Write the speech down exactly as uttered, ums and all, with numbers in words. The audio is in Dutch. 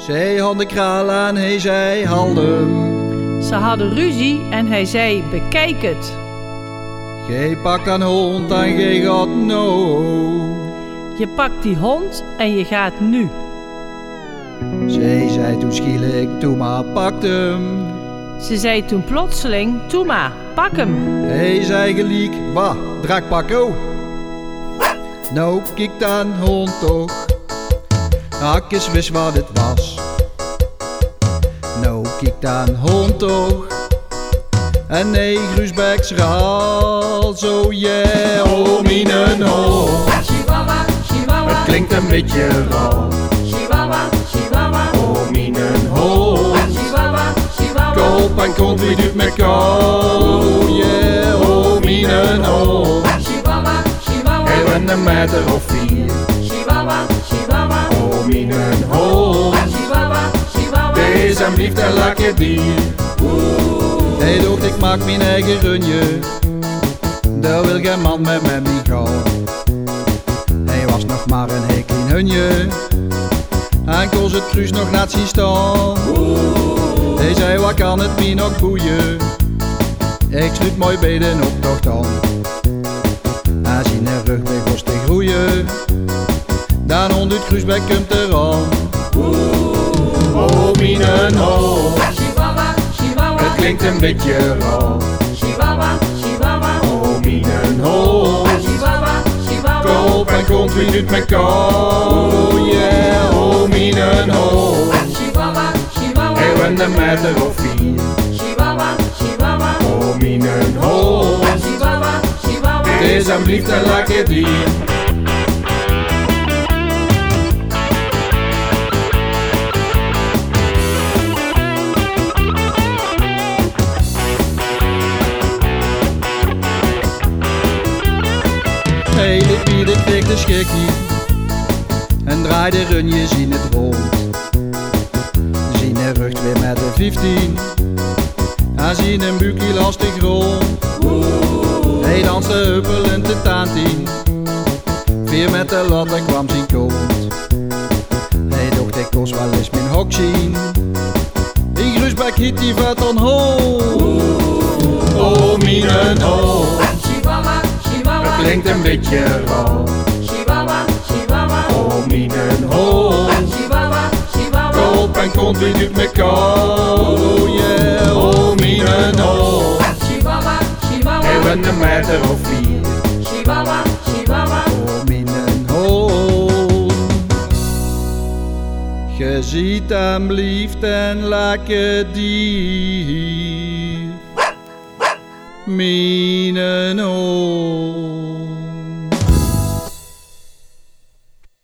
Zij had de kraal en hij zei haldem. Ze hadden ruzie en hij zei bekijk het. Gij pakt een hond en gij gaat nou. Je pakt die hond en je gaat nu. Zij zei toen schielijk, toe maar pakt hem. Ze zei toen plotseling, toe maar, pak hem. Hij zei gelijk, wa, draak pakko. Nou kijk dan hond toch, hakjes wist wat het was. Nou kijk dan hond toch, en nee Gruusbeks raal zo yeah, oh mine hond. Chihuahua, chihuahua, Het klinkt een beetje raar, chihuahua, chihuahua, oh mine hond. chihuahua, chihuahua, Kop en kont wie doet me kou, yeah, oh mine hond. chihuahua, chihuahua, Hij bent een meter of vier, chihuahua, chihuahua, oh mine hond. chihuahua, chihuahua, Deze en blieft een lekker dier. Hij dacht ik maak mijn eigen runje, daar wil geen man met me mee gaan. Hij was nog maar een heel klein hunje, en koos het kruis nog net zien staan. Hij zei wat kan het mij nog boeien, ik sluit mooi bij de optocht aan. En zijn rug begon te groeien, dan honderd Gruusbek komt eraan. Oh mine hond, chihuahua, chihuahua, het klinkt een beetje raar. chihuahua, chihuahua, Oh mine hond, chihuahua, chihuahua, kop en kont wie doet me kou, yeah, oh mine hond. chihuahua, chihuahua, Hij bent een meter of vier, chihuahua, chihuahua, oh mine hond. chihuahua, chihuahua, Het is en blieft een lekker dier. Hij liep hier de pik de schikkie en draaide runjes in het rond. Zien rug weer met de vijftien en zien een buikje lastig rond. Hij danste huppelend de taantien, vier met de lat en kwam zijn kont. Hij dacht ik kost wel eens mijn hok zien, die Gruusbek hiet die vet on hol. Oh mine hol, chihuahua, chihuahua, het klinkt een beetje raar. chihuahua, chihuahua, Oh mine hol, chihuahua, chihuahua, kop en kont wie doet me kou, yeah, oh mine hol. chihuahua, chihuahua, Hij bent een meter of vier, chihuahua, chihuahua, oh mine hol. Je ziet hem lief en lekker dier, mine hol.